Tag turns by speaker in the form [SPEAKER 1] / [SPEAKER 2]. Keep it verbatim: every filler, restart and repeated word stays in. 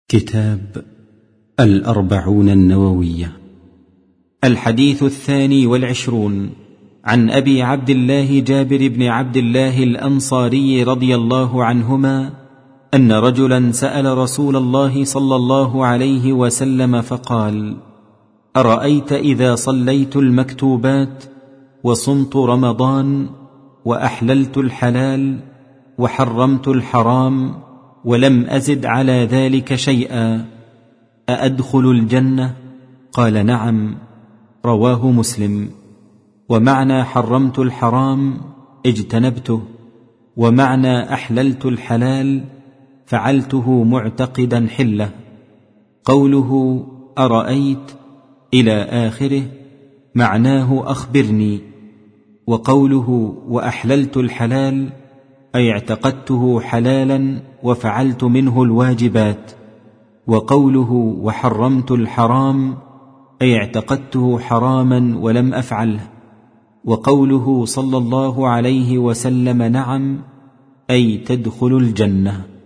[SPEAKER 1] كتاب الأربعون النووية. الحديث الثاني والعشرون، عن أبي عبد الله جابر بن عبد الله الأنصاري رضي الله عنهما أن رجلا سأل رسول الله صلى الله عليه وسلم فقال: أرأيت إذا صليت المكتوبات وصمت رمضان وأحللت الحلال وحرمت الحرام ولم أزد على ذلك شيئا أأدخل الجنة؟ قال: نعم. رواه مسلم. ومعنى حرمت الحرام اجتنبته، ومعنى أحللت الحلال فعلته معتقدا حله. قوله أرأيت إلى آخره معناه أخبرني، وقوله وأحللت الحلال أي اعتقدته حلالا وفعلت منه الواجبات، وقوله وحرمت الحرام أي اعتقدته حراما ولم أفعله، وقوله صلى الله عليه وسلم نعم أي تدخل الجنة.